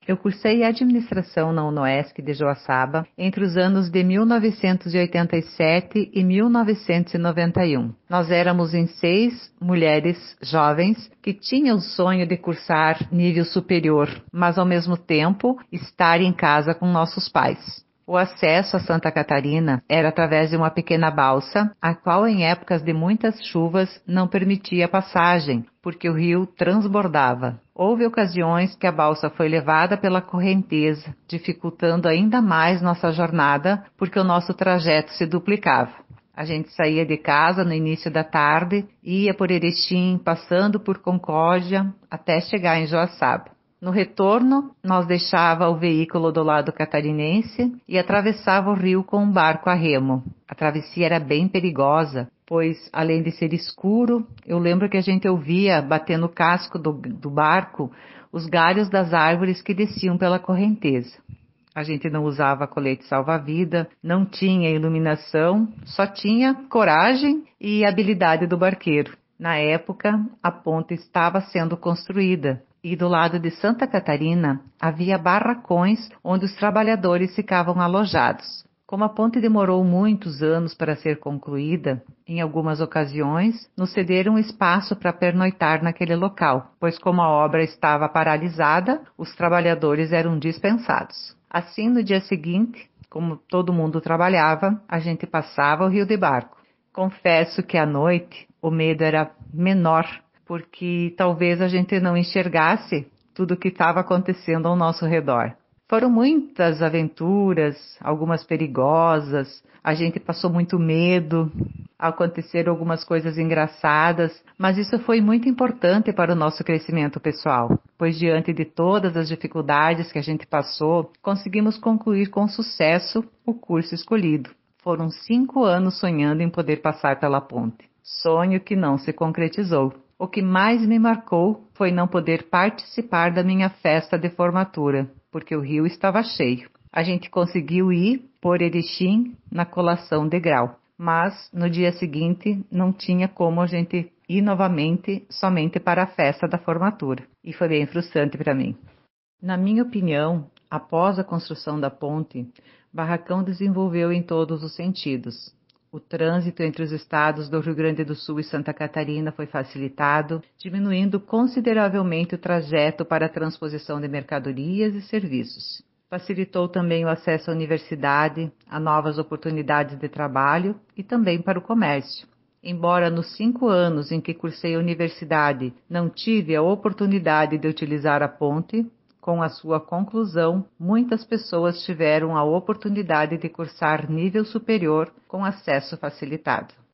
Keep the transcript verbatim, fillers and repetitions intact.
Eu cursei administração na UNOESC de Joaçaba entre os anos de mil novecentos e oitenta e sete e mil novecentos e noventa e um. Nós éramos em seis mulheres jovens que tinham o sonho de cursar nível superior, mas ao mesmo tempo estar em casa com nossos pais. O acesso a Santa Catarina era através de uma pequena balsa, a qual em épocas de muitas chuvas não permitia passagem, porque o rio transbordava. Houve ocasiões que a balsa foi levada pela correnteza, dificultando ainda mais nossa jornada, porque o nosso trajeto se duplicava. A gente saía de casa no início da tarde, ia por Erechim, passando por Concórdia, até chegar em Joaçaba. No retorno, nós deixava o veículo do lado catarinense e atravessava o rio com um barco a remo. A travessia era bem perigosa, pois, além de ser escuro, eu lembro que a gente ouvia, bater no casco do, do barco, os galhos das árvores que desciam pela correnteza. A gente não usava colete salva-vida, não tinha iluminação, só tinha coragem e habilidade do barqueiro. Na época, a ponte estava sendo construída. E do lado de Santa Catarina havia barracões onde os trabalhadores ficavam alojados. Como a ponte demorou muitos anos para ser concluída, em algumas ocasiões nos cederam espaço para pernoitar naquele local, pois como a obra estava paralisada, os trabalhadores eram dispensados. Assim, no dia seguinte, como todo mundo trabalhava, a gente passava o rio de barco. Confesso que à noite o medo era menor, porque talvez a gente não enxergasse tudo o que estava acontecendo ao nosso redor. Foram muitas aventuras, algumas perigosas, a gente passou muito medo, aconteceram algumas coisas engraçadas, mas isso foi muito importante para o nosso crescimento pessoal, pois diante de todas as dificuldades que a gente passou, conseguimos concluir com sucesso o curso escolhido. Foram cinco anos sonhando em poder passar pela ponte, sonho que não se concretizou. O que mais me marcou foi não poder participar da minha festa de formatura, porque o rio estava cheio. A gente conseguiu ir por Erechim na colação de grau, mas no dia seguinte não tinha como a gente ir novamente somente para a festa da formatura. E foi bem frustrante para mim. Na minha opinião, após a construção da ponte, Barracão desenvolveu em todos os sentidos. O trânsito entre os estados do Rio Grande do Sul e Santa Catarina foi facilitado, diminuindo consideravelmente o trajeto para a transposição de mercadorias e serviços. Facilitou também o acesso à universidade, a novas oportunidades de trabalho e também para o comércio. Embora nos cinco anos em que cursei a universidade não tive a oportunidade de utilizar a ponte, com a sua conclusão, muitas pessoas tiveram a oportunidade de cursar nível superior com acesso facilitado.